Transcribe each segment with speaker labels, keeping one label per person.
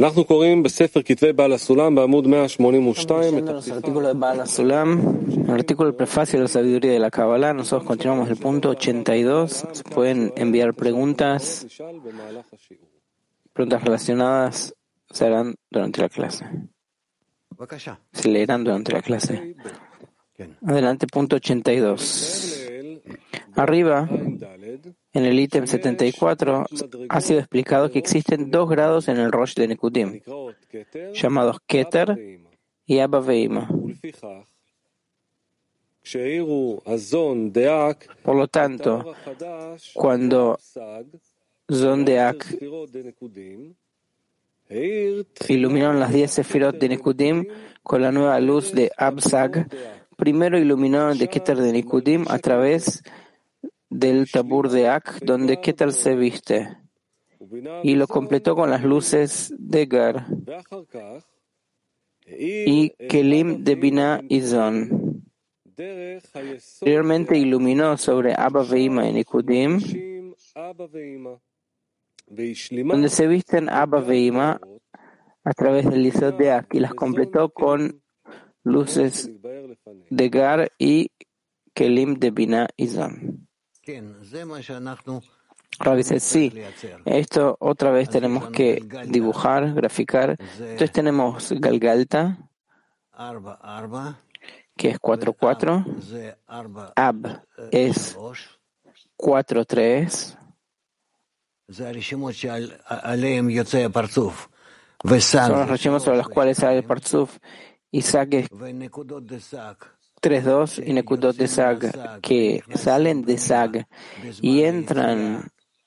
Speaker 1: אנחנו קוראים בספר כתבי בעל הסולם בעמוד 182.
Speaker 2: En los artículos de Baal HaSulam, en el artículo del prefacio de la sabiduría de la Kabbalah, nosotros continuamos el punto 82. Se pueden enviar preguntas relacionadas, se harán durante la clase. Se leerán durante la clase. Adelante, punto 82. Arriba, en el ítem 74, ha sido explicado que existen dos grados en el Rosh de Nekudim, llamados Keter y Abba Veima. Por lo tanto, cuando Zon Deak iluminaron las 10 sefirot de Nekudim con la nueva luz de Abzag, primero iluminaron de Keter de Nekudim a través del Tabur de Ak, donde Keter se viste, y lo completó con las luces de Gar y Kelim de Binah y Zon. Posteriormente iluminó sobre Abba Veima y Nekudim, donde se visten Abba Veima a través del Yesod de Ak, y las completó con luces de Gar y Kelim de Binah y Zon. Rav dice, sí, esto otra vez tenemos que dibujar, graficar. Entonces tenemos Galgalta, que es 4-4, Ab es 4-3, son los reshimot sobre los cuales sale el Partzuf, y Sag es 3-2 y Nekudot de Sag, que salen de Sag y entran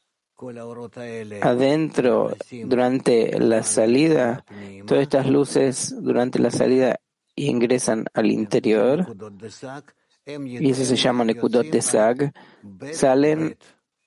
Speaker 2: adentro durante la salida. Todas estas luces durante la salida ingresan al interior, y eso se llama Nekudot de Sag. Salen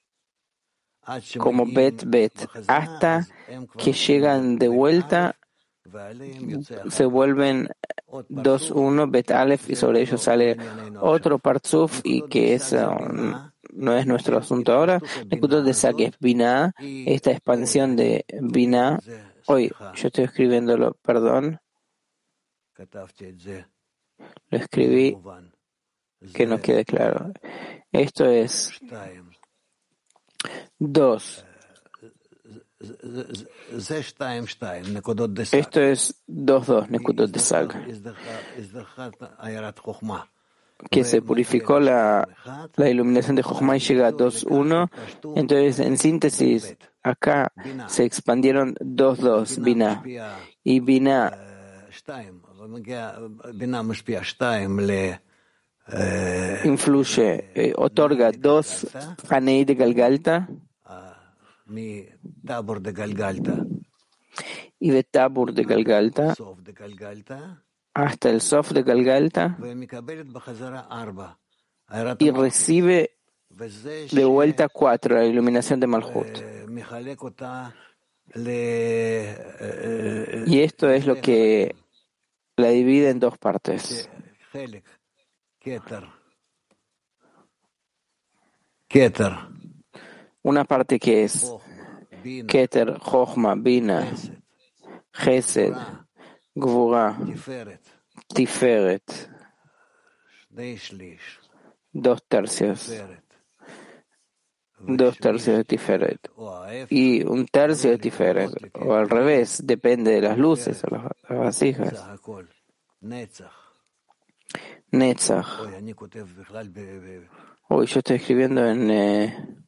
Speaker 2: como Bet, hasta que llegan de vuelta, se vuelven 2-1, Bet Aleph, y sobre ellos sale otro Partzuf, y que eso no es nuestro asunto ahora. Nekudot de Sag es Binah, esta expansión de Binah. Hoy yo estoy escribiéndolo, perdón. Lo escribí que no quede claro. Esto es 2. Esto es 2-2, Nekudot de Sag, que se purificó la iluminación de Jochma y llega a 2-1. Entonces, en síntesis, acá se expandieron 2-2, Binah. Y Binah influye, otorga 2 Hanei de Galgalta, y de Tabur de Galgalta hasta el Sof de Galgalta, y recibe de vuelta 4, la iluminación de Malhut. Y esto es lo que la divide en dos partes. Una parte que es Keter, Chochma, Bina, Chesed, Gvura, Tiferet, 2/3, 2/3 de Tiferet, y 1/3 de Tiferet, o al revés, depende de las luces o las vasijas. Netzach. Hoy yo estoy escribiendo en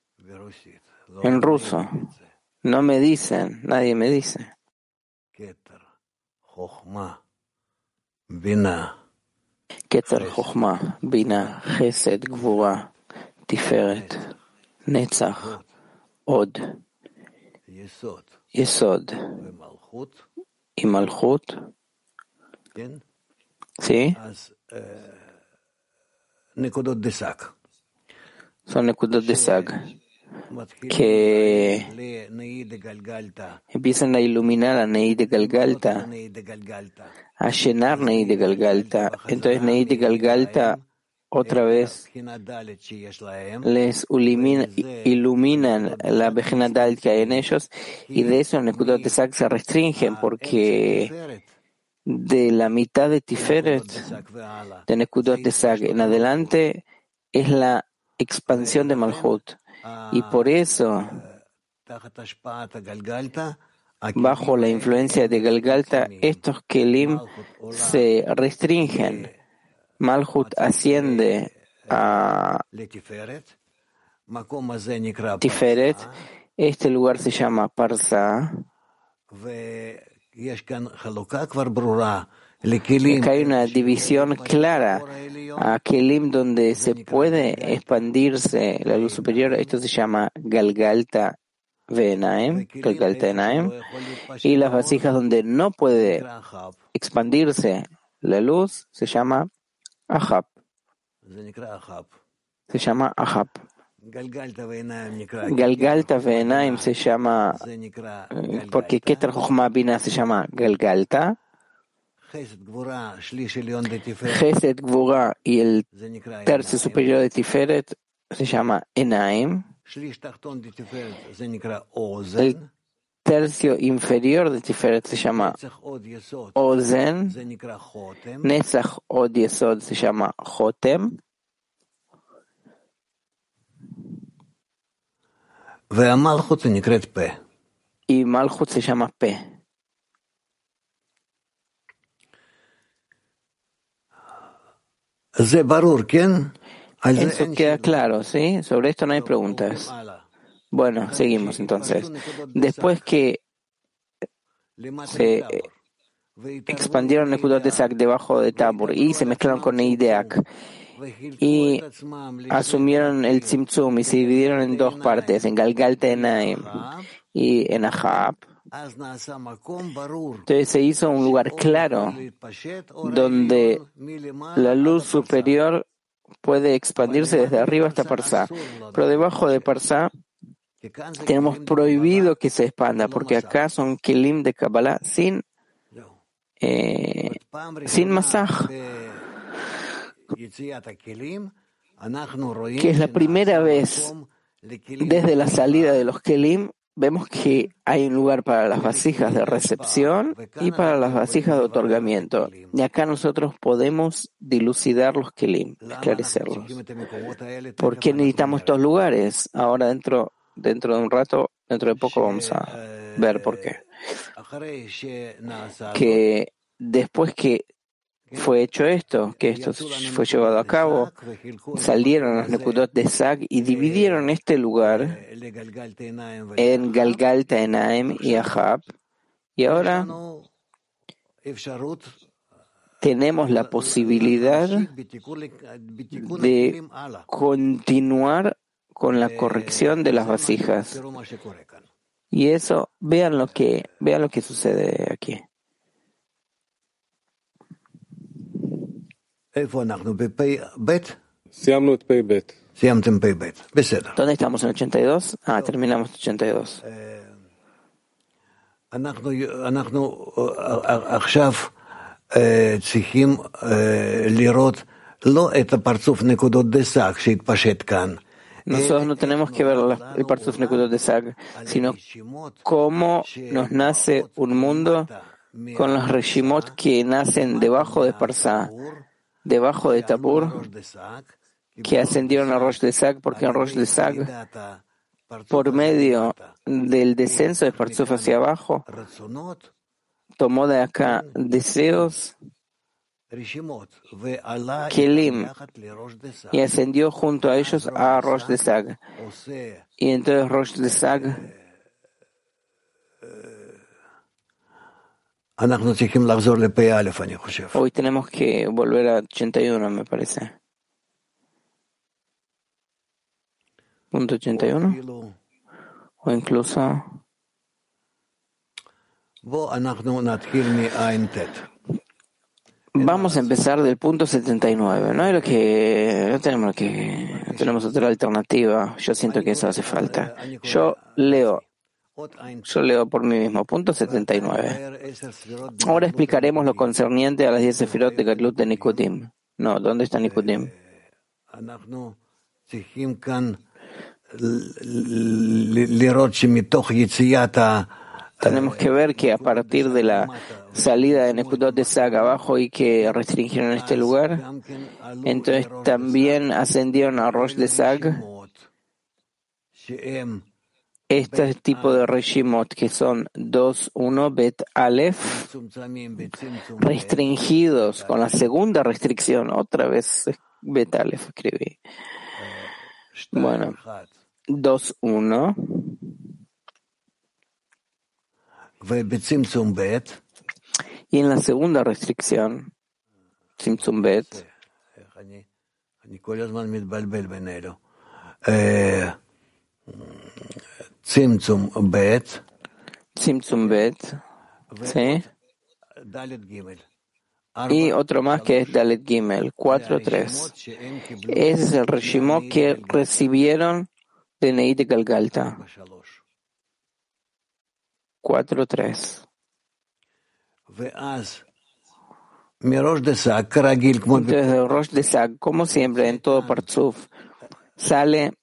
Speaker 2: ruso. No me dicen, nadie me dice. Keter, Chochma, Bina, Chesed, Gvura, Tiferet, Netzach, Od, Yesod y Malchut. ¿Sí? Son Nekudot de Sag, que empiezan a iluminar a Nei de Galgalta, a llenar Nei de Galgalta. Entonces Nei de Galgalta otra vez les iluminan la Bejina Dalet que hay en ellos, y de eso Nekudot Tesag se restringen, porque de la mitad de Tiferet, de Nekudot Tesag en adelante, es la expansión de Malhut. Y por eso, bajo la influencia de Galgalta, estos Kelim se restringen. Malhut asciende a Tiferet. Este lugar se llama Parsa. Acá hay una división clara a Kelim donde se puede expandirse la luz superior. Esto se llama Galgalta Ve'enaim, Galgalta Enaim, y las vasijas donde no puede expandirse la luz se llama Ahab. Se llama Ahab. Galgalta Ve'enaim se llama, porque Keter Jochma Bina se llama Galgalta. Chesed Gvura y el tercio superior de Tiferet se llama Enaim. El tercio inferior de Tiferet se llama Ozen. Netzach Od Yesod se llama Jotem. Y Malchut se llama Pe. Eso queda claro, ¿sí? Sobre esto no hay preguntas. Bueno, seguimos entonces. Después que se expandieron Nekudot Tesag debajo de Tabor y se mezclaron con Eideak y asumieron el Tzimtzum y se dividieron en dos partes, en Galgalta Enaim y en Ahab. Entonces se hizo un lugar claro donde la luz superior puede expandirse desde arriba hasta Parsa, pero debajo de Parsa tenemos prohibido que se expanda, porque acá son Kelim de Kabbalah sin masaj, que es la primera vez desde la salida de los Kelim. Vemos que hay un lugar para las vasijas de recepción y para las vasijas de otorgamiento. Y acá nosotros podemos dilucidar los kelim, esclarecerlos. ¿Por qué necesitamos estos lugares? Ahora dentro de un rato, dentro de poco vamos a ver por qué. Que después que fue hecho esto, que esto fue llevado a cabo, salieron los Nekudot Tesag y dividieron este lugar en Galgalta Enaim y Ahab, y ahora tenemos la posibilidad de continuar con la corrección de las vasijas. Y eso, vean lo que sucede aquí. ¿Dónde estamos? ¿En 82? Terminamos 82. Nosotros no tenemos que ver el Parzuf Nekudot Tesag, sino cómo nos nace un mundo con los Reshimot que nacen debajo de Parsa, debajo de Tabur, que ascendieron a Rosh Tesag, porque en Rosh Tesag, por medio del descenso de Parzuf hacia abajo, tomó de acá deseos, Kelim, y ascendió junto a ellos a Rosh Tesag. Y entonces Rosh Tesag hoy tenemos que volver a 81, me parece. Punto 81. O incluso vamos a empezar del punto 79. No tenemos otra alternativa. Yo siento que eso hace falta. Yo leo por mí mismo. Punto 79. Ahora explicaremos lo concerniente a las 10 sefirot de Gadlut de Nikudim. No, ¿dónde está Nikudim? Tenemos que ver que a partir de la salida de Nekudot de Sag abajo y que restringieron este lugar, entonces también ascendieron a Rosh de Sag este tipo de Reshimot que son 2.1 Bet Aleph, restringidos con la segunda restricción, otra vez Bet Aleph escribí. Bueno, 2.1. Y en la segunda restricción, Tzimtzum Bet, Tzimtzum Bet, ¿sí? Y otro más que es Dalet Gimel, 4.3. Ese es el Reshimot que recibieron de Neid de Galgalta. 4.3. Entonces, de Rosh de Sag, como siempre, en todo Partzuf, sale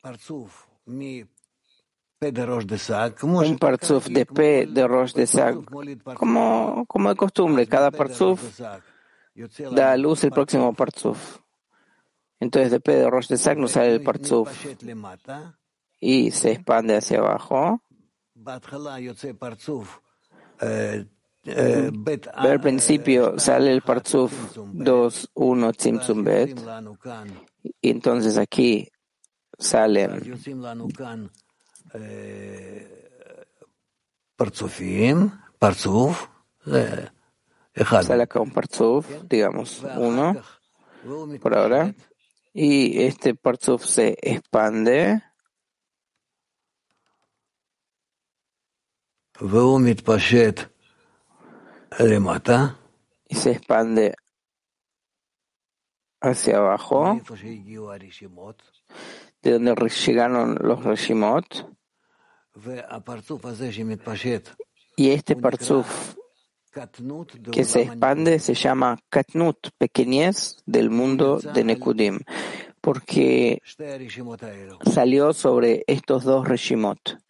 Speaker 2: un Partzuf de P de Rosh de Sag, como de costumbre, cada Partzuf da a luz el próximo Partzuf. Entonces, de P de Rosh de Sag nos sale el Partzuf y se expande hacia abajo. Al principio sale el Partzuf 2.1 Tzimtzum Bet, y entonces aquí salen sale acá un Partzuf, digamos, uno por ahora, y este Partzuf se expande y se expande hacia abajo, de donde llegaron los Reshimot, y este Partzuf que se expande se llama Katnut, pequeñez del mundo de Nekudim, porque salió sobre estos dos Reshimot.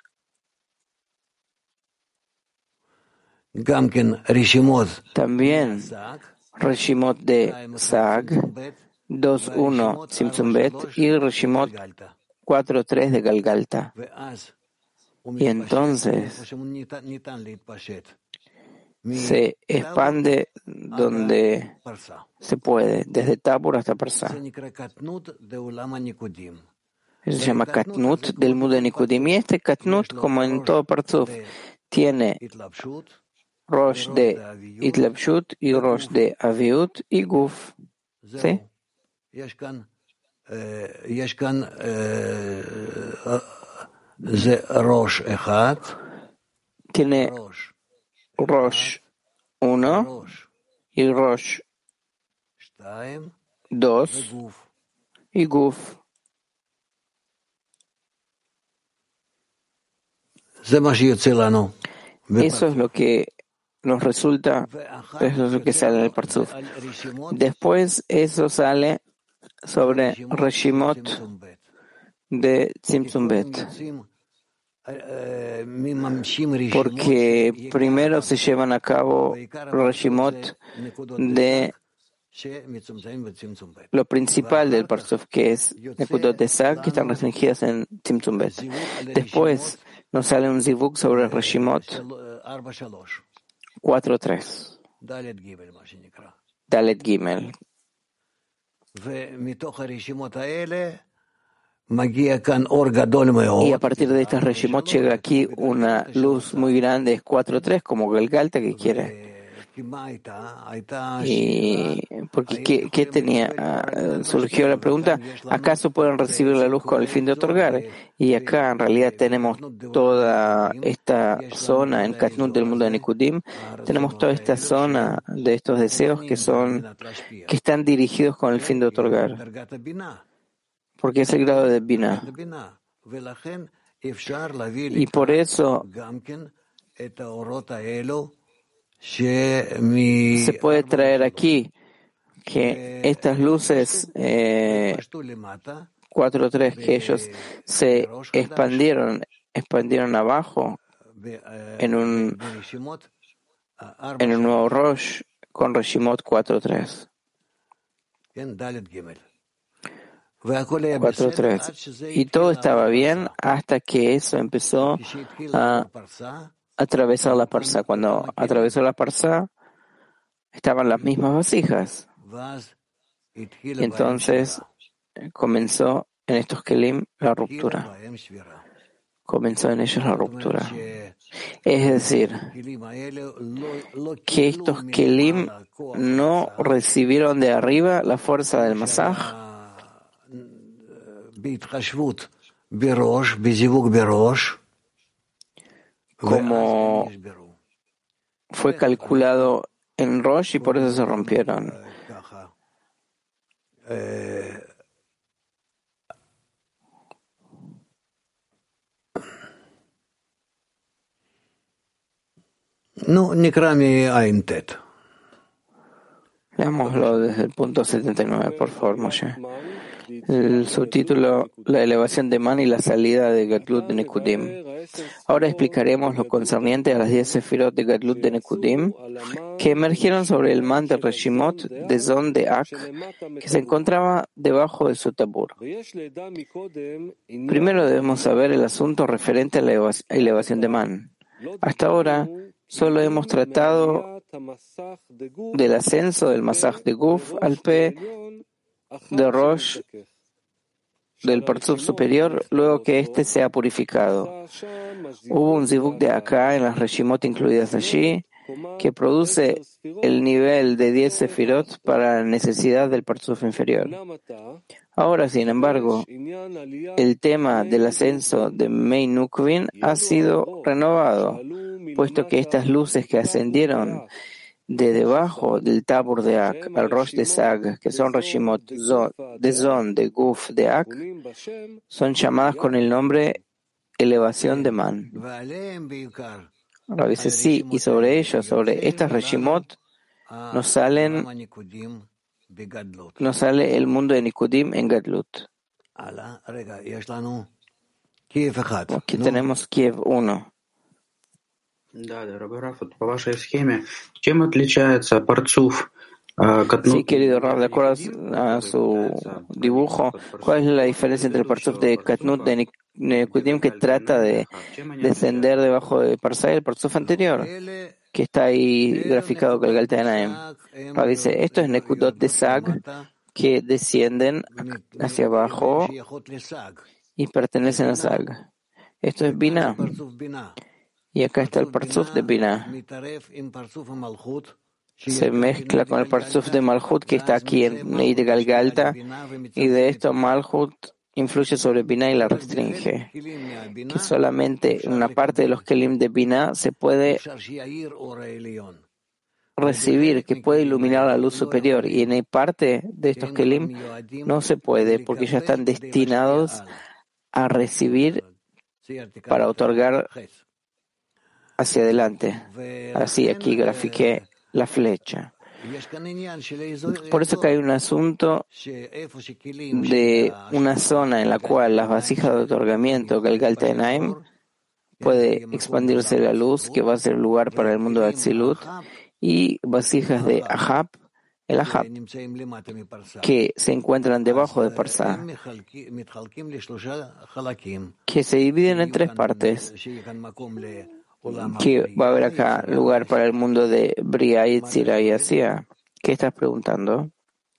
Speaker 2: También Reshimot de Sag, 2.1 Tzimtzum Bet y Reshimot 4.3 de Galgalta. Y entonces se expande donde se puede, desde Tabur hasta Parsa. Eso se llama Katnut del mundo de Nikudim. Y este Katnut, como en todo Partzuf, tiene Rosh de Itlabshut y Rosh de Aviut y Guf. ¿Sí? Tiene Rosh 1 y Rosh 2 y Guf. Eso es lo que nos resulta, eso es lo que sale en el Partzuf. Después eso sale sobre Reshimot de Tzimtzum Bet, porque primero se llevan a cabo Reshimot de lo principal del Partzuf, que es Nekudot de Sag, que están restringidas en Tzimtzum Bet. Después nos sale un zivuk sobre Reshimot 4.3. Dalet Gimel. Y a partir de estas Reshimot llega aquí una luz muy grande, es 4.3, como Galgalta que quiere. Y porque ¿qué tenía? Surgió la pregunta, ¿acaso pueden recibir la luz con el fin de otorgar? Y acá en realidad tenemos toda esta zona en Katnut del mundo de Nikudim, tenemos toda esta zona de estos deseos que están dirigidos con el fin de otorgar, porque es el grado de Binah. Y por eso se puede traer aquí, que estas luces 4.3 que ellos se expandieron abajo en un nuevo Rosh con Reshimot 4.3. 4.3. Y todo estaba bien hasta que eso empezó a atravesar la parsa. Cuando atravesó la parsa, estaban las mismas vasijas. Entonces comenzó en estos kelim la ruptura. Comenzó en ellos la ruptura. Es decir, que estos kelim no recibieron de arriba la fuerza del masaj, como fue calculado en Rosh y por eso se rompieron. Leámoslo desde el punto 79, por favor, Moshe. El subtítulo: La elevación de Man y la salida de Gadlut de Nekudim. Ahora explicaremos lo concerniente a las 10 sefirot de Gadlut de Nekudim que emergieron sobre el Man de Reshimot de Zon de Ak, que se encontraba debajo de su tabur. Primero debemos saber el asunto referente a la elevación de Man. Hasta ahora solo hemos tratado del ascenso del masaj de Guf al P de Rosh del Parzuf superior luego que éste sea purificado. Hubo un zibuk de acá en las Reshimot incluidas allí que produce el nivel de 10 sefirot para la necesidad del Parzuf inferior. Ahora, sin embargo, el tema del ascenso de Mei Nukvin ha sido renovado, puesto que estas luces que ascendieron de debajo del Tabur de Ak al Rosh de Sag, que son Reshimot de Zon, de Guf, de Ak, son llamadas con el nombre elevación de Man. Ahora dice sí, y sobre ellos, sobre estas Reshimot, nos sale el mundo de Nikudim en Gadlut. Aquí tenemos Kiev 1. Sí, querido Rav, de acuerdo a su dibujo, ¿cuál es la diferencia entre el Parzuf de Katnut de Nekudim que trata de descender debajo de Parsa y el Parzuf anterior, que está ahí graficado con el Galta de Naim? Rav dice, esto es Nekudot de Sag que descienden hacia abajo y pertenecen a Sag. Esto es Binah. Y acá está el Parzuf de Binah. Se mezcla con el Parzuf de Malhut que está aquí en Neid Galgalta, y de esto Malhut influye sobre Binah y la restringe. Que solamente una parte de los kelim de Binah se puede recibir, que puede iluminar la luz superior, y en parte de estos kelim no se puede, porque ya están destinados a recibir para otorgar hacia adelante. Así aquí grafiqué la flecha. Por eso que hay un asunto de una zona en la cual las vasijas de otorgamiento, que el Galta de Naim, puede expandirse la luz, que va a ser lugar para el mundo de Atzilut, y vasijas de Ahab, el Ahab, que se encuentran debajo de Parsa, que se dividen en 3 partes, que va a haber acá lugar para el mundo de Bria, Yetzira y Asia. ¿Qué estás preguntando?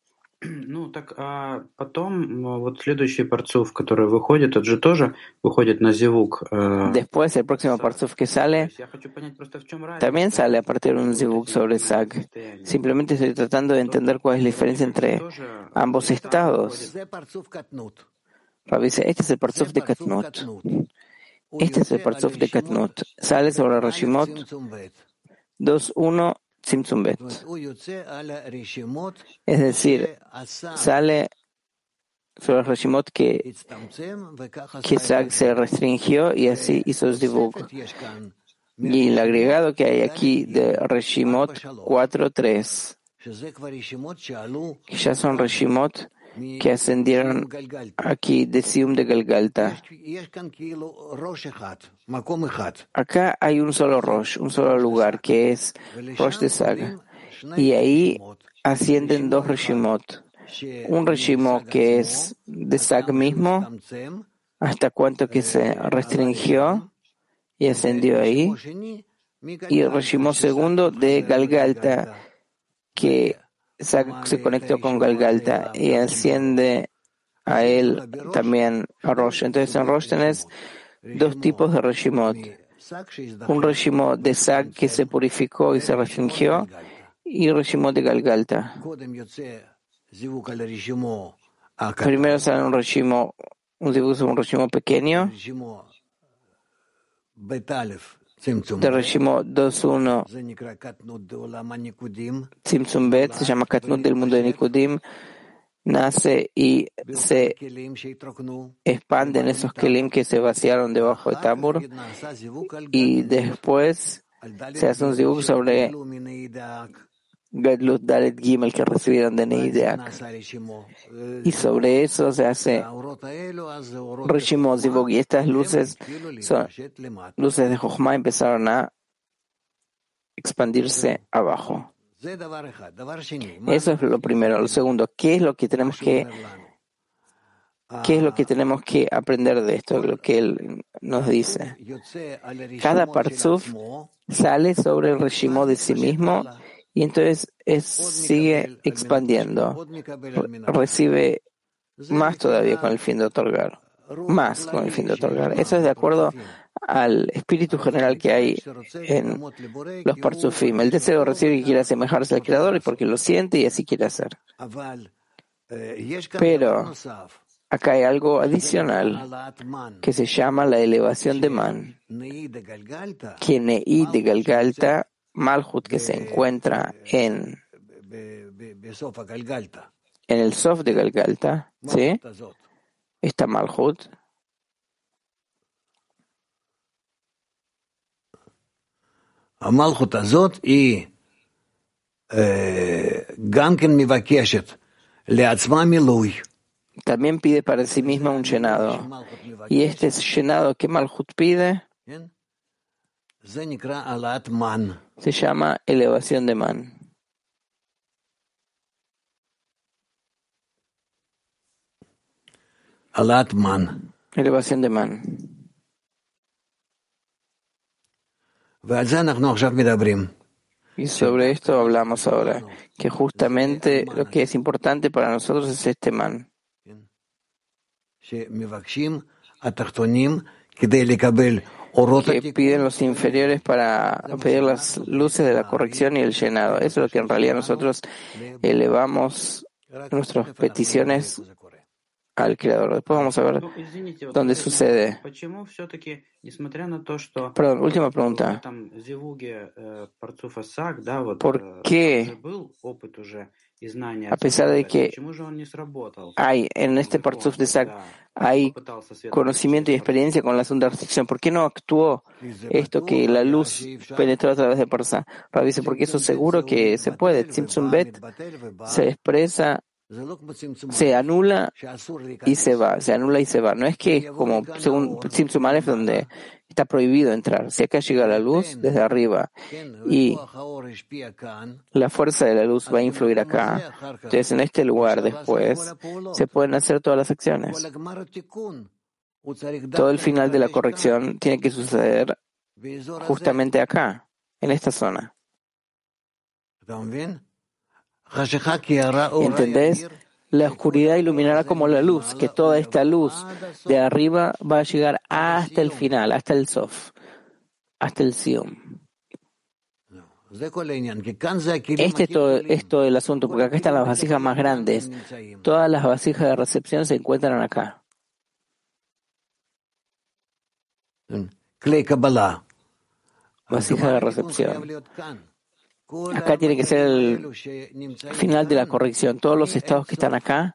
Speaker 2: Después, el próximo Parzuf que sale, también sale a partir de un zivuk sobre Sag. Simplemente estoy tratando de entender cuál es la diferencia entre ambos estados. Rabbi dice, este es el Parzuf de Katnut. Este es el Parzuf de Katnut. Sale sobre Reshimot 2.1 Tzimtzum Bet. Es decir, sale sobre Reshimot que Sag se restringió y así hizo Zivug. Y el agregado que hay aquí de Reshimot 4.3, que ya son Reshimot que ascendieron aquí de Sium de Galgalta. Acá hay un solo Rosh, un solo lugar, que es Rosh de Sag. Y ahí ascienden dos Reshimot. Un Reshimot que es de Sag mismo, hasta cuanto que se restringió y ascendió ahí. Y el Reshimot segundo de Galgalta, que se conectó con Galgalta y asciende a él también a Rosh. Entonces en Rosh tenés dos tipos de Reshimot. Un Reshimot de Sag que se purificó y se restringió, y Reshimot de Galgalta. Primero sale un Reshimot, un Reshimot pequeño, de Reshimot 2.1 Tzimtzum Bet, se llama Katnut del mundo de Nikudim, nace y se expande en esos kelim que se vaciaron debajo de Tabur, y después se hace un zivuk sobre Gadlut Dalet Gimel que recibieron de Neideak, y sobre eso se hace Reshimot Zivuk, y estas luces son luces de Jochma, empezaron a expandirse abajo. Eso es lo primero. Lo segundo, ¿qué es lo que tenemos que aprender de esto? Lo que él nos dice. Cada Parzuf sale sobre el Reshimot de sí mismo y entonces sigue expandiendo. Recibe más todavía con el fin de otorgar. Más con el fin de otorgar. Eso es de acuerdo al espíritu general que hay en los Parzufim. El deseo recibe que quiere asemejarse al Creador y porque lo siente y así quiere hacer. Pero acá hay algo adicional que se llama la elevación de Man. Que Ne'i de Galgalta, Malhut, que se encuentra en el Sof de Galgalta, ¿sí? Esta Malhut.
Speaker 3: המלכות הזאת היא גם כן מבקשת לעצמה מילוי.
Speaker 2: También pide para sí misma un llenado. Y este llenado que Malhut pide se llama elevación de Man.
Speaker 3: העלאת מן.
Speaker 2: Elevación de Man.
Speaker 3: ועל זה אנחנו עכשיו מדברים.
Speaker 2: Y sobre esto hablamos ahora, que justamente lo que es importante para nosotros es este Man.
Speaker 3: שמבקשים התחתונים כדי לקבל אורות
Speaker 2: que
Speaker 3: התיקון.
Speaker 2: piden los inferiores para pedir las luces de la corrección y el llenado. Eso es lo que en realidad nosotros elevamos nuestras peticiones al Creador. Después vamos a ver dónde sucede. Perdón, última pregunta. ¿Por qué, a pesar de que hay en este Parzuf de Sag, hay conocimiento y experiencia con la segunda restricción, por qué no actuó esto que la luz penetró a través de Parsa? Rabbi dice, porque eso seguro que se puede. Tzimtzum Bet se expresa, se anula y se va, se anula y se va. No es que es como según Tzimtzum Aleph donde está prohibido entrar. Si acá llega la luz desde arriba y la fuerza de la luz va a influir acá, entonces en este lugar después se pueden hacer todas las acciones. Todo el final de la corrección tiene que suceder justamente acá, en esta zona. ¿Entendés? La oscuridad iluminará como la luz, que toda esta luz de arriba va a llegar hasta el final, hasta el Sof, hasta el Sium. Este es todo el asunto, porque acá están las vasijas más grandes. Todas las vasijas de recepción se encuentran acá. Vasija de recepción. Acá tiene que ser el final de la corrección. Todos los estados que están acá,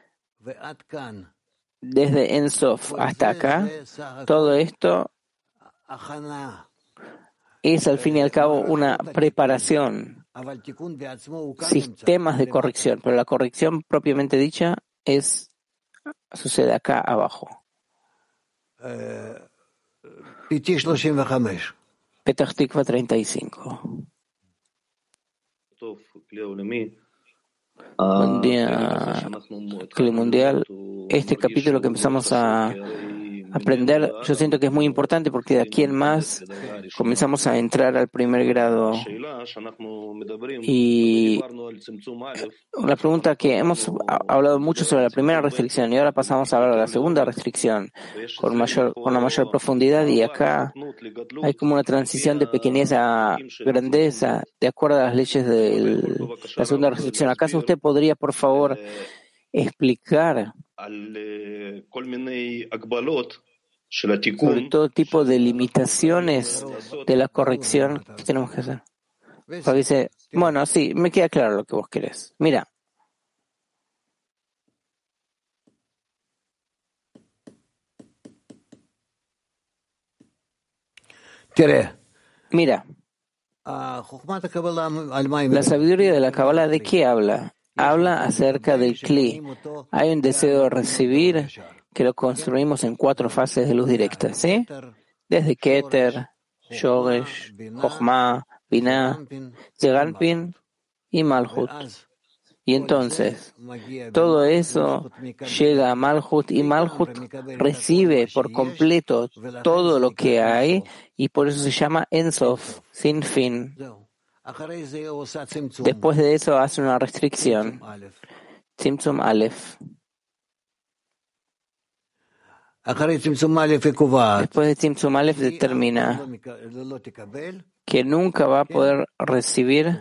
Speaker 2: desde Ensof hasta acá, todo esto es al fin y al cabo una preparación sistemas de corrección, pero la corrección propiamente dicha sucede acá abajo. Petach Tikva 35. Buen día, Clima Mundial. Este capítulo que empezamos a aprender, yo siento que es muy importante porque de aquí en más comenzamos a entrar al primer grado. Y la pregunta que hemos hablado mucho sobre la primera restricción y ahora pasamos a hablar de la segunda restricción con una mayor profundidad, y acá hay como una transición de pequeñez a grandeza de acuerdo a las leyes de la segunda restricción. ¿Acaso usted podría, por favor, explicar sobre todo tipo de limitaciones de la corrección que tenemos que hacer? Porque dice, bueno, sí, me queda claro lo que vos querés. Mira. Mira. La sabiduría de la Kabbalah, ¿de qué habla? Habla acerca del Kli. Hay un deseo de recibir que lo construimos en 4 fases de luz directa, ¿sí? Desde Keter, Shoresh, Chochmah, Binah, Zeranpin y Malhut. Y entonces, todo eso llega a Malhut y Malhut recibe por completo todo lo que hay y por eso se llama Ein Sof, sin fin. Después de eso hace una restricción, Tzimtzum Aleph. Después de Tzimtzum Aleph determina que nunca va a poder recibir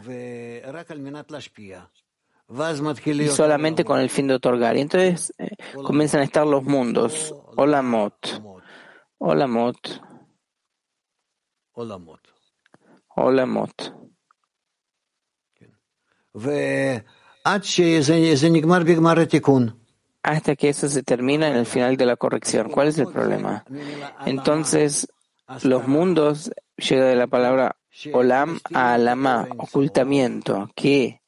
Speaker 2: y solamente con el fin de otorgar. Y entonces comienzan a estar los mundos, Olamot, Olamot, Olamot. Hasta que eso se termina en el final de la corrección. ¿Cuál es el problema? Entonces, los mundos llega de la palabra Olam a Alamá, ocultamiento, que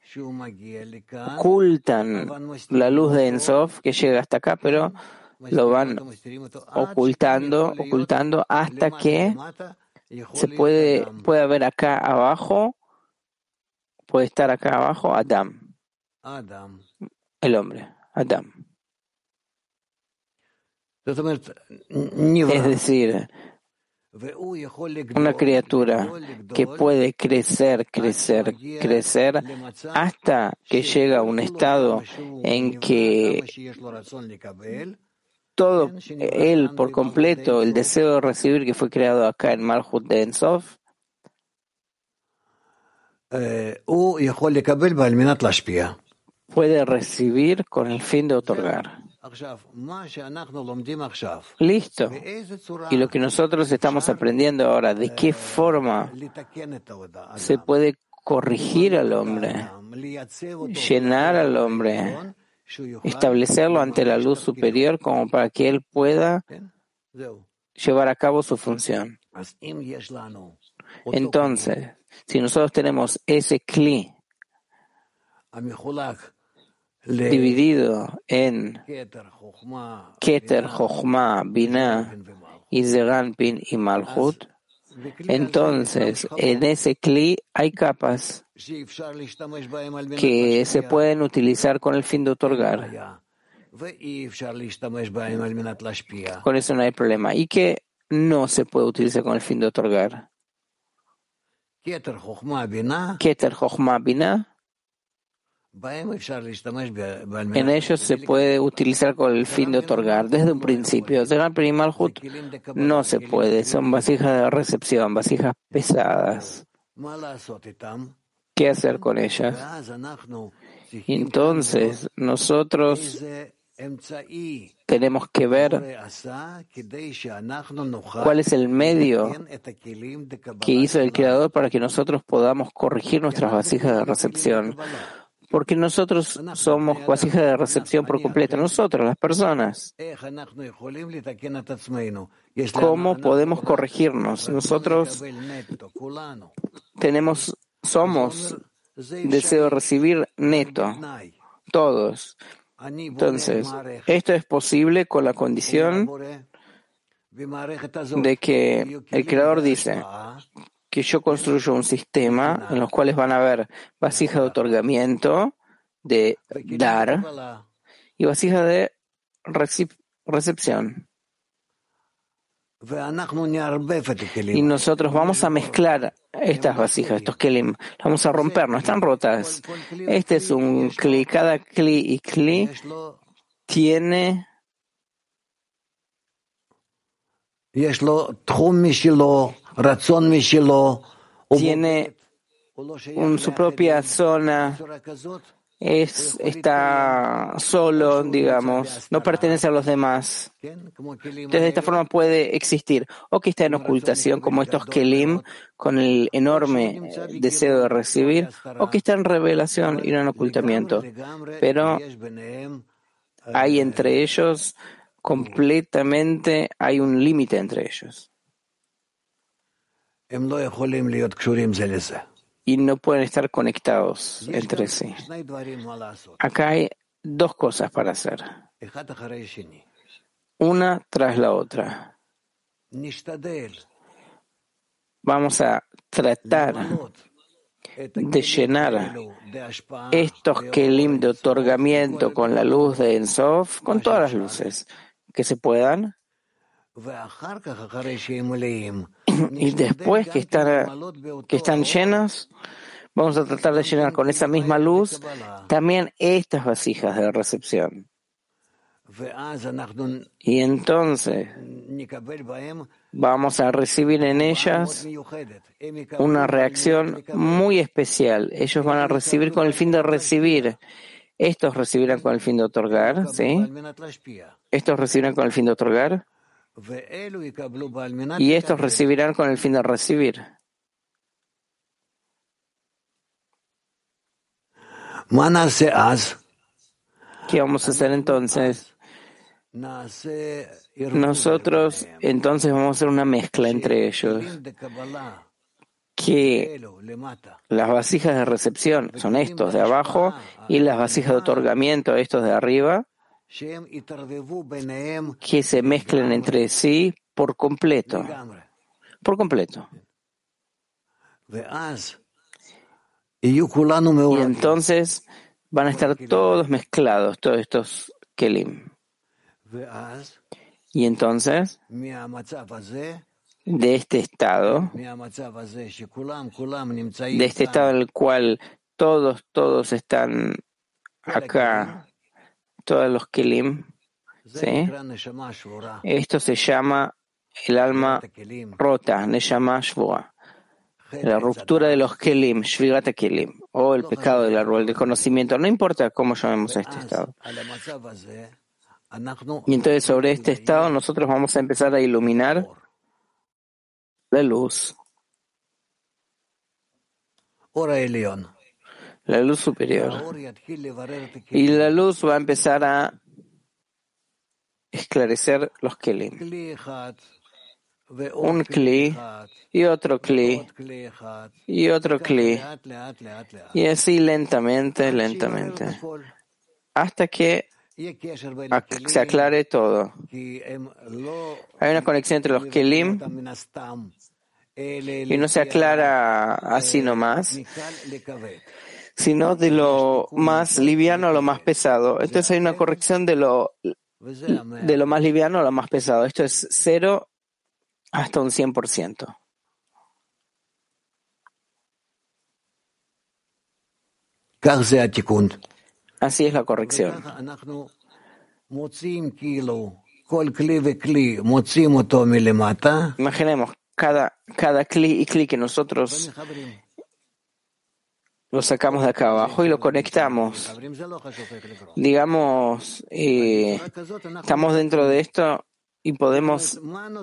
Speaker 2: ocultan la luz de Ein Sof que llega hasta acá, pero lo van ocultando hasta que se puede ver acá abajo, puede estar acá abajo Adam, el hombre, Adam. Es decir, una criatura que puede crecer hasta que llega a un estado en que todo él por completo, el deseo de recibir que fue creado acá en Malhut de Ein Sof, puede recibir con el fin de otorgar. Listo. Y lo que nosotros estamos aprendiendo ahora, ¿de qué forma se puede corregir al hombre, llenar al hombre, establecerlo ante la luz superior como para que él pueda llevar a cabo su función? Entonces, si nosotros tenemos ese Kli dividido en Keter, Chochmah, Binah y Zeranpin y Malhut, entonces en ese Kli hay capas que se pueden utilizar con el fin de otorgar. Con eso no hay problema. ¿Y qué no se puede utilizar con el fin de otorgar? Keter, Chochmah, Binah. En ellos se puede utilizar con el fin de otorgar desde un principio. Zeranpin y Malhut no se puede, son vasijas de recepción, vasijas pesadas. ¿Qué hacer con ellas? Entonces, nosotros tenemos que ver cuál es el medio que hizo el Creador para que nosotros podamos corregir nuestras vasijas de recepción. Porque nosotros somos vasijas de recepción por completo, nosotros, las personas. ¿Cómo podemos corregirnos? Nosotros somos deseo de recibir neto, todos. Entonces, esto es posible con la condición de que el Creador dice que yo construyo un sistema en los cuales van a haber vasijas de otorgamiento, de dar, y vasijas de recepción. Y nosotros vamos a mezclar estas vasijas, estos kelim, vamos a romper, no están rotas. Este es un kli, cada kli y kli tiene su propia zona, está solo, digamos, no pertenece a los demás. Entonces, de esta forma puede existir, o que está en ocultación, como estos kelim, con el enorme deseo de recibir, o que está en revelación y no en ocultamiento. Pero hay entre ellos, completamente, hay un límite entre ellos. Y no pueden estar conectados entre sí. Acá hay dos cosas para hacer, una tras la otra. Vamos a tratar de llenar estos kelim de otorgamiento con la luz de Ein Sof, con todas las luces que se puedan. Y después que están llenas, vamos a tratar de llenar con esa misma luz también estas vasijas de recepción. Y entonces vamos a recibir en ellas una reacción muy especial. Ellos van a recibir con el fin de recibir. Estos recibirán con el fin de otorgar, ¿sí? Estos recibirán con el fin de otorgar. Y estos recibirán con el fin de recibir. ¿Qué vamos a hacer entonces? Nosotros entonces vamos a hacer una mezcla entre ellos. Que las vasijas de recepción son estos de abajo y las vasijas de otorgamiento, estos de arriba, que se mezclen entre sí por completo. Por completo. Y entonces van a estar todos mezclados, todos estos kelim. Y entonces, de este estado en el cual todos están acá, todos los kelim, ¿sí? Esto se llama el alma rota, neshama shvua, la ruptura de los kelim, shvirat kelim, o el pecado del árbol del conocimiento, no importa cómo llamemos a este estado. Y entonces sobre este estado nosotros vamos a empezar a iluminar la luz. La luz superior. Y la luz va a empezar a esclarecer los kelim. Un kli y otro kli y otro kli. Y así lentamente, hasta que se aclare todo. Hay una conexión entre los kelim y no se aclara así nomás, sino de lo más liviano a lo más pesado. Entonces hay una corrección de lo más liviano a lo más pesado. Esto es 0 hasta un 100%. Así es la corrección. Imaginemos cada kli y kli que nosotros lo sacamos de acá abajo y lo conectamos. Digamos, estamos dentro de esto y podemos,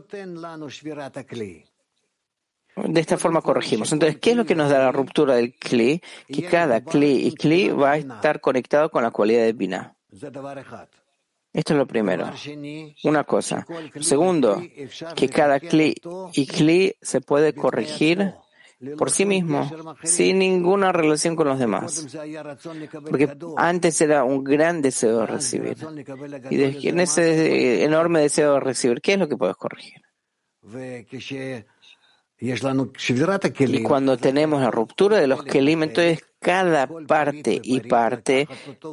Speaker 2: de esta forma corregimos. Entonces, ¿qué es lo que nos da la ruptura del kli? Que cada kli y kli va a estar conectado con la cualidad de Binah. Esto es lo primero. Una cosa. Segundo, que cada kli y kli se puede corregir por sí mismo, sin ninguna relación con los demás. Porque antes era un gran deseo de recibir. Y en ese enorme deseo de recibir, ¿qué es lo que puedes corregir? Y cuando tenemos la ruptura de los kelim, entonces cada parte y parte,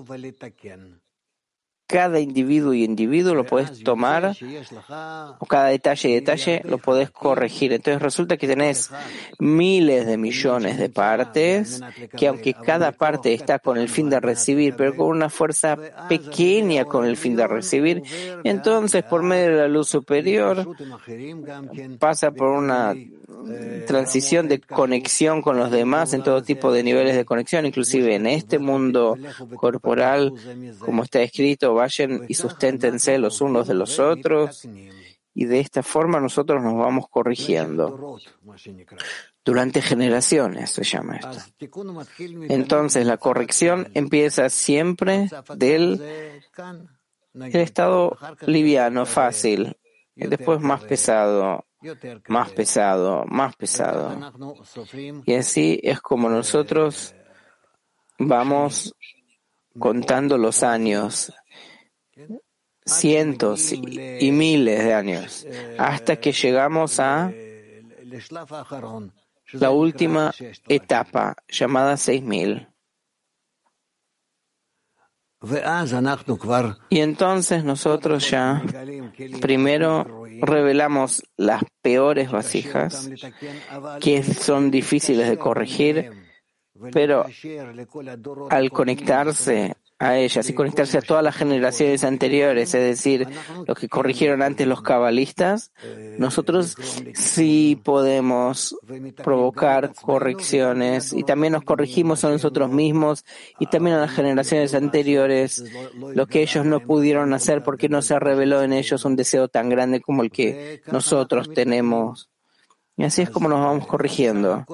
Speaker 2: cada individuo y individuo lo puedes tomar, o cada detalle y detalle lo puedes corregir. Entonces resulta que tenés miles de millones de partes, que aunque cada parte está con el fin de recibir, pero con una fuerza pequeña con el fin de recibir, entonces por medio de la luz superior pasa por una transición de conexión con los demás en todo tipo de niveles de conexión, inclusive en este mundo corporal, como está escrito, vayan y susténtense los unos de los otros, y de esta forma nosotros nos vamos corrigiendo. Durante generaciones se llama esto. Entonces la corrección empieza siempre del estado liviano, fácil, y después más pesado, más pesado, más pesado. Y así es como nosotros vamos contando los años, cientos y miles de años, hasta que llegamos a la última etapa, llamada 6000. Y entonces nosotros ya primero revelamos las peores vasijas, que son difíciles de corregir, pero al conectarse a ellas y conectarse a todas las generaciones anteriores, es decir, los que corrigieron antes los cabalistas, nosotros sí podemos provocar correcciones y también nos corregimos a nosotros mismos y también a las generaciones anteriores, lo que ellos no pudieron hacer porque no se reveló en ellos un deseo tan grande como el que nosotros tenemos. Y así es como nos vamos corrigiendo.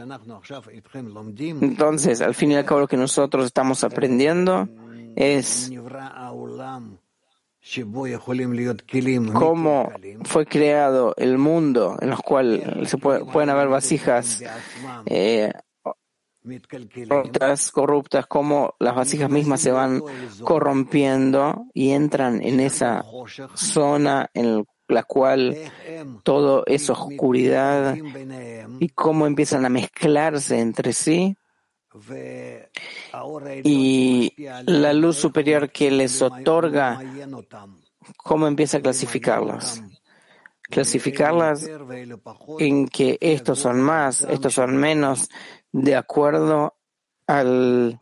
Speaker 2: Entonces, al fin y al cabo, lo que nosotros estamos aprendiendo es cómo fue creado el mundo en el cual pueden haber vasijas corruptas, cómo las vasijas mismas se van corrompiendo y entran en esa zona en la cual todo es oscuridad, y cómo empiezan a mezclarse entre sí, y la luz superior que les otorga, cómo empieza a clasificarlas en que estos son más, estos son menos, de acuerdo al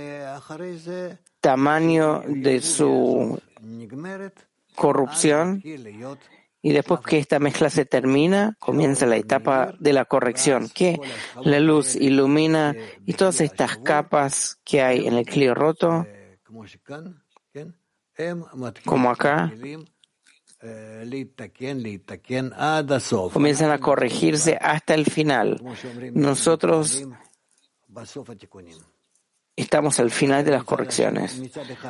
Speaker 2: tamaño de su corrupción. Y después que esta mezcla se termina, comienza la etapa de la corrección, que la luz ilumina y todas estas capas que hay en el clí roto, como acá, comienzan a corregirse hasta el final. Nosotros estamos al final de las correcciones.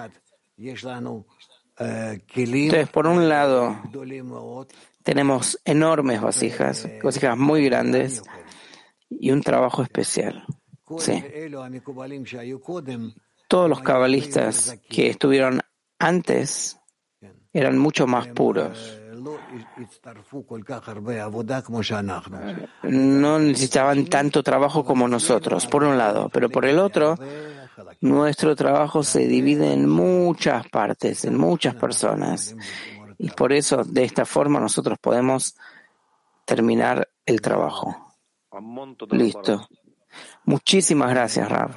Speaker 2: Entonces, por un lado, tenemos enormes vasijas muy grandes y un trabajo especial. Sí. Todos los cabalistas que estuvieron antes eran mucho más puros. No necesitaban tanto trabajo como nosotros, por un lado, pero por el otro, nuestro trabajo se divide en muchas partes, en muchas personas. Y por eso, de esta forma, nosotros podemos terminar el trabajo. Listo. Muchísimas gracias, Rav.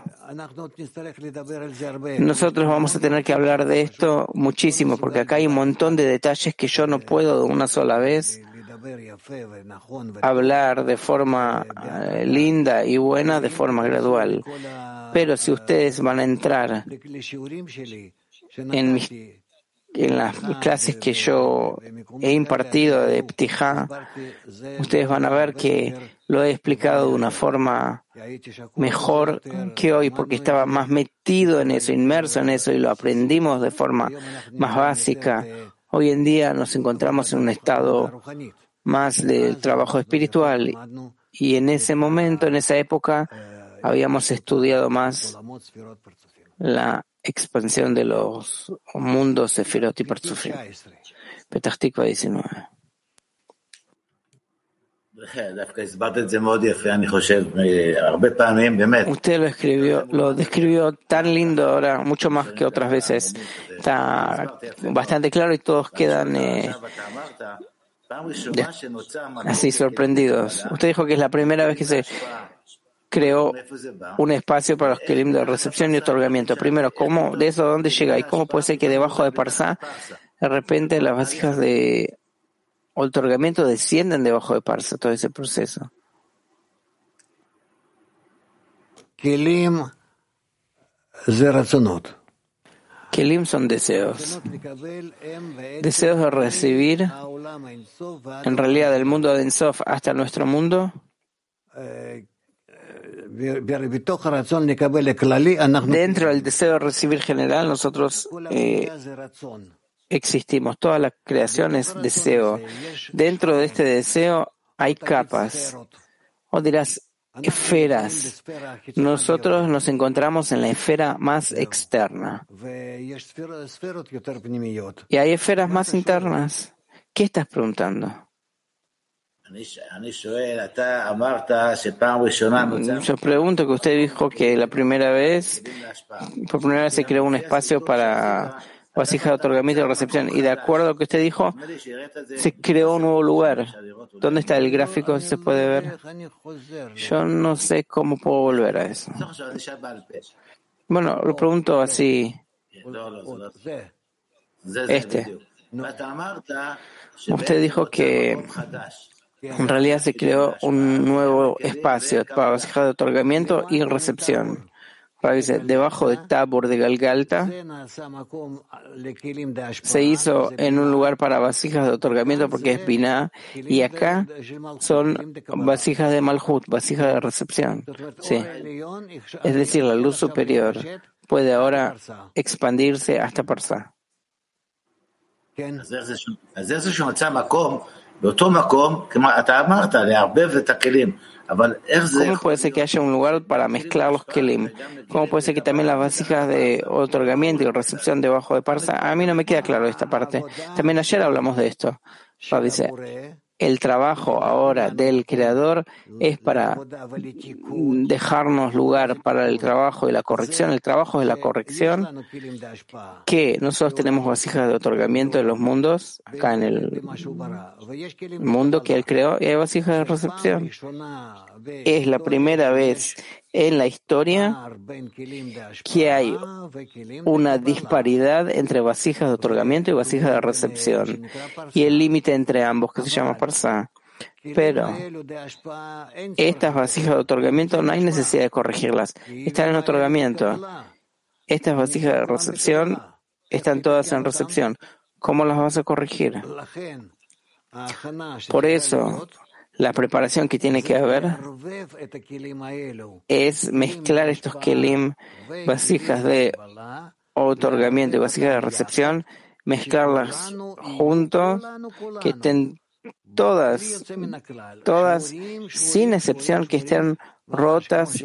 Speaker 2: Nosotros vamos a tener que hablar de esto muchísimo, porque acá hay un montón de detalles que yo no puedo de una sola vez hablar de forma linda y buena, de forma gradual. Pero si ustedes van a entrar en las clases que yo he impartido de Ptijá, ustedes van a ver que lo he explicado de una forma mejor que hoy, porque estaba más metido en eso, inmerso en eso, y lo aprendimos de forma más básica. Hoy en día nos encontramos en un estado más del trabajo espiritual Y en ese momento, en esa época, habíamos estudiado más la expansión de los mundos Sefirot y Partzufim. Petach Tikva 19. Usted lo describió tan lindo ahora, mucho más que otras veces. Está bastante claro y todos quedan así sorprendidos. Usted dijo que es la primera vez que se creó un espacio para los kelim de recepción y otorgamiento. Primero, ¿cómo, de eso dónde llega? ¿Y cómo puede ser que debajo de Parsá, de repente las vasijas de otorgamiento descienden debajo de Parsa, todo ese proceso?
Speaker 3: Kelim
Speaker 2: son deseos. Deseos de recibir, en realidad, del mundo de Ensof hasta nuestro mundo. Dentro del deseo de recibir general, nosotros existimos. Toda la creación es deseo. Dentro de este deseo hay capas. O dirás, esferas. Nosotros nos encontramos en la esfera más externa. Y hay esferas más internas. ¿Qué estás preguntando? Yo pregunto que usted dijo que por primera vez se creó un espacio para vasija de otorgamiento y recepción. Y de acuerdo a lo que usted dijo, se creó un nuevo lugar. ¿Dónde está el gráfico? ¿Se puede ver? Yo no sé cómo puedo volver a eso. Bueno, lo pregunto así. Usted dijo que en realidad se creó un nuevo espacio para vasija de otorgamiento y recepción. Dice, debajo de Tabor de Galgalta se hizo en un lugar para vasijas de otorgamiento porque es Binah, y acá son vasijas de Malhut, vasijas de recepción. Sí. Es decir, la luz superior puede ahora expandirse hasta Parsá. ¿Cómo puede ser que haya un lugar para mezclar los kelim? ¿Cómo puede ser que también las vasijas de otorgamiento y recepción debajo de Parsa? A mí no me queda claro esta parte. También ayer hablamos de esto. Dice, el trabajo ahora del Creador es para dejarnos lugar para el trabajo y la corrección. El trabajo es la corrección, que nosotros tenemos vasijas de otorgamiento en los mundos, acá en el mundo que Él creó, y hay vasijas de recepción. Es la primera vez en la historia que hay una disparidad entre vasijas de otorgamiento y vasijas de recepción, y el límite entre ambos, que se llama Parsá. Pero estas vasijas de otorgamiento no hay necesidad de corregirlas, están en otorgamiento. Estas vasijas de recepción están todas en recepción. ¿Cómo las vas a corregir? Por eso, la preparación que tiene que haber es mezclar estos kelim, vasijas de otorgamiento y vasijas de recepción, mezclarlas juntos, que estén todas, sin excepción, que estén rotas,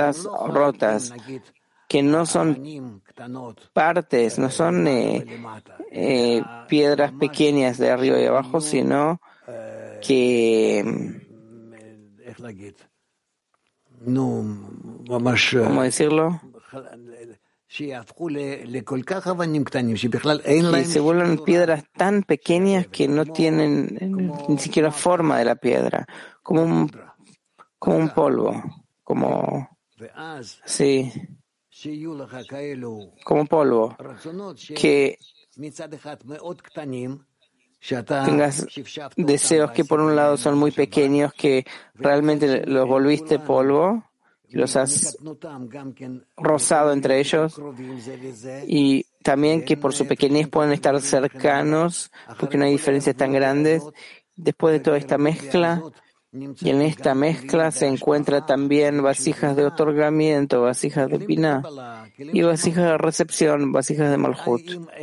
Speaker 2: que no son partes, no son piedras pequeñas de arriba y abajo, sino que, ¿cómo decirlo? Que se vuelven piedras tan pequeñas que no tienen ni siquiera forma de la piedra, como un polvo, sí, como polvo, que tengas deseos que por un lado son muy pequeños, que realmente los volviste polvo, que los has rozado entre ellos, y también que por su pequeñez pueden estar cercanos porque no hay diferencias tan grandes. Después de toda esta mezcla, y en esta mezcla se encuentra también vasijas de otorgamiento, vasijas de Binah, y vasijas de recepción, vasijas de Malhut.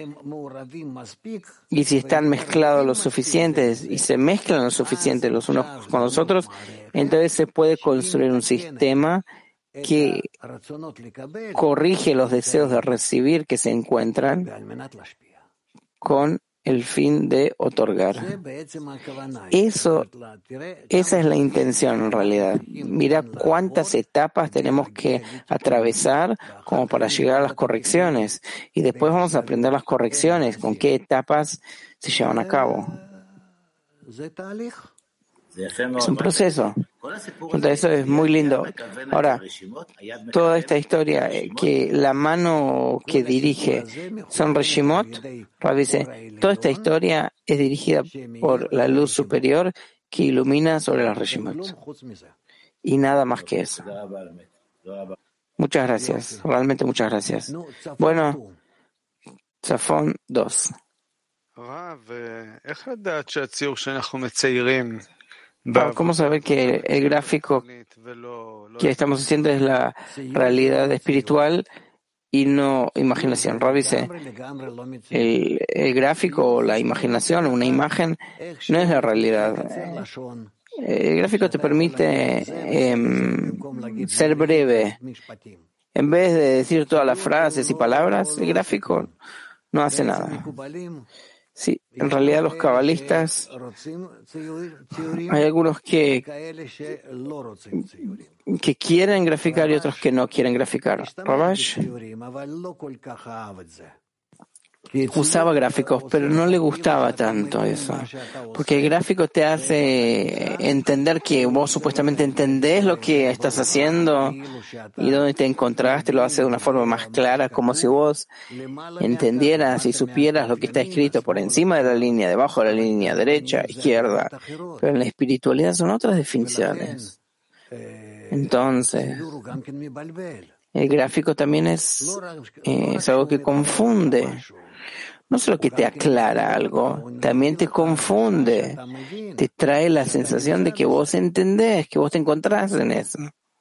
Speaker 2: Y si están mezclados los suficientes y se mezclan lo suficiente los unos con los otros, entonces se puede construir un sistema que corrige los deseos de recibir que se encuentran con el fin de otorgar. Esa es la intención en realidad. Mira cuántas etapas tenemos que atravesar como para llegar a las correcciones. Y después vamos a aprender las correcciones, con qué etapas se llevan a cabo. Es un proceso. Entonces eso es muy lindo. Ahora, toda esta historia que la mano que dirige son Reshimot, Rav dice, toda esta historia es dirigida por la luz superior que ilumina sobre las Reshimot. Y nada más que eso. Muchas gracias. Realmente muchas gracias. Bueno, Zafón 2. ¿Cómo saber que el gráfico que estamos haciendo es la realidad espiritual y no imaginación? Rav dice, el gráfico o la imaginación, una imagen, no es la realidad. El gráfico te permite ser breve. En vez de decir todas las frases y palabras, el gráfico no hace nada. Sí, en realidad los cabalistas, hay algunos que quieren graficar y otros que no quieren graficar. Ravash usaba gráficos, pero no le gustaba tanto eso, porque el gráfico te hace entender que vos supuestamente entendés lo que estás haciendo y dónde te encontraste, lo hace de una forma más clara, como si vos entendieras y supieras lo que está escrito por encima de la línea, debajo de la línea, derecha, izquierda, pero en la espiritualidad son otras definiciones. Entonces, el gráfico también es algo que confunde. No solo que te aclara algo, también te confunde. Te trae la sensación de que vos entendés, que vos te encontrás en eso.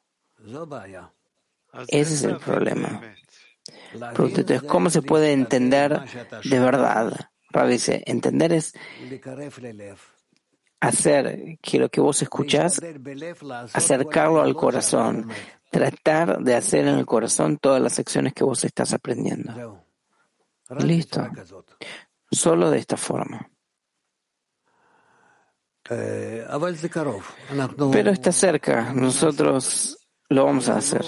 Speaker 2: Ese es el problema. Pregunta, entonces, ¿cómo se puede entender de verdad? Rav dice, entender es hacer que lo que vos escuchás, acercarlo al corazón, tratar de hacer en el corazón todas las acciones que vos estás aprendiendo. Y listo. Solo de esta forma. Pero está cerca. Nosotros lo vamos a hacer.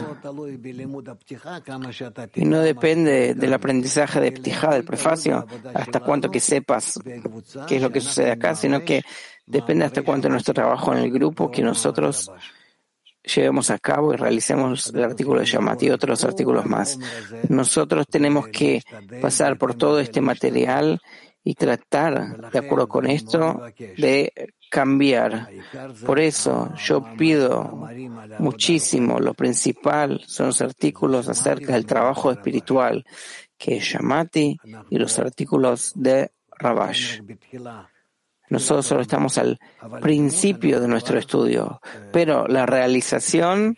Speaker 2: Y no depende del aprendizaje de Ptijá, del prefacio, hasta cuánto que sepas qué es lo que sucede acá, sino que depende hasta cuánto nuestro trabajo en el grupo que nosotros llevemos a cabo y realicemos el artículo de Shamat y otros artículos más. Nosotros tenemos que pasar por todo este material y tratar, de acuerdo con esto, de cambiar. Por eso yo pido muchísimo, lo principal son los artículos acerca del trabajo espiritual, que es Shamati, y los artículos de Ravash. Nosotros solo estamos al principio de nuestro estudio, pero la realización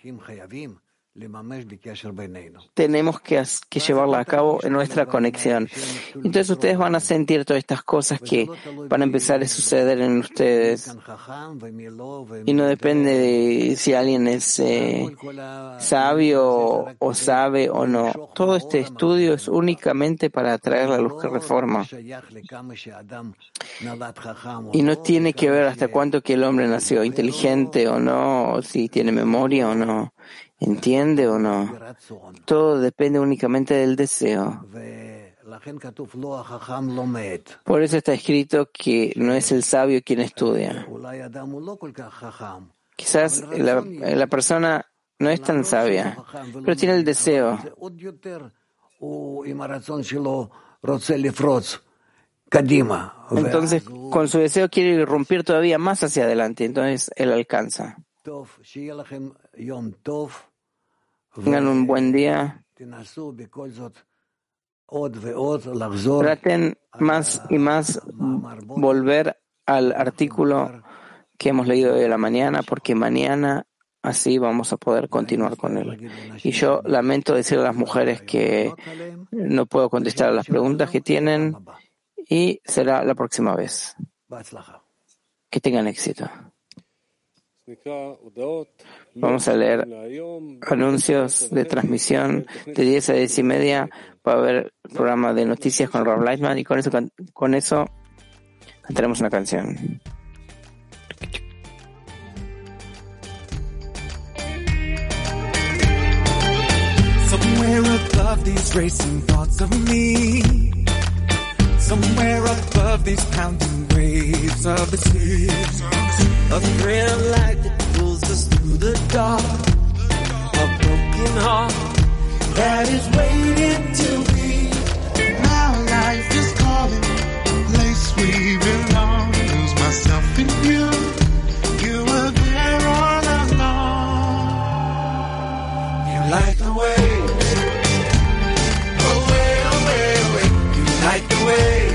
Speaker 2: tenemos que llevarla a cabo en nuestra conexión. Entonces ustedes van a sentir todas estas cosas que van a empezar a suceder en ustedes. Y no depende de si alguien es sabio o sabe o no. Todo este estudio es únicamente para atraer la luz que reforma. Y no tiene que ver hasta cuánto que el hombre nació inteligente o no, o si tiene memoria o no. ¿Entiende o no? Todo depende únicamente del deseo. Por eso está escrito que no es el sabio quien estudia. Quizás la persona no es tan sabia, pero tiene el deseo. Entonces, con su deseo quiere irrumpir todavía más hacia adelante, entonces él alcanza. Tengan un buen día. Traten más y más volver al artículo que hemos leído hoy de la mañana, porque mañana así vamos a poder continuar con él. Y yo lamento decirle a las mujeres que no puedo contestar a las preguntas que tienen y será la próxima vez. Que tengan éxito. Vamos a leer anuncios de transmisión de 10 a 10 y media. Va a haber programa de noticias con Rav Lightman y con eso cantaremos una canción.
Speaker 4: Somewhere above these racing thoughts of me, somewhere above these pounding waves of the sea, a thread of light that pulls us through the dark, a broken heart that is waiting to be.
Speaker 5: Now life is calling, place we belong. Lose myself in you, you were there all along.
Speaker 4: You light the way. Light the way,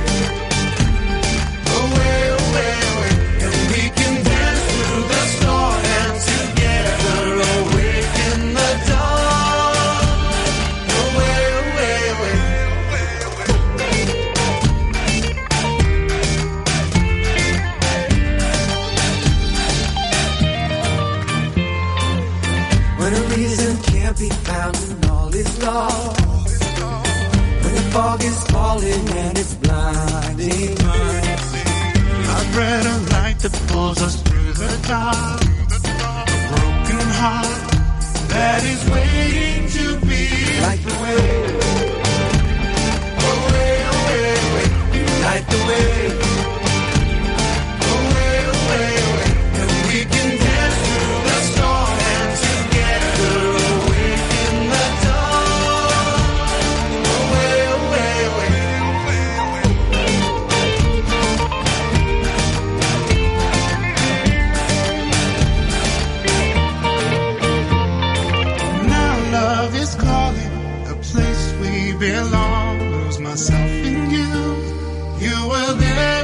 Speaker 4: away, away, away, and we can dance through the storm and together awake in the dawn. Away, away, away. When a reason can't be found and all is lost, fog is falling and it's blinding us.
Speaker 5: A thread of light that pulls us through the dark. A broken heart that is waiting to be.
Speaker 4: Light the way, away, away, away. You light the way, away, away, away. And we can dance through the storm and together awake in the dawn. Away, away, away.
Speaker 5: Now love is calling, a place we belong. Lose myself in you, you were there.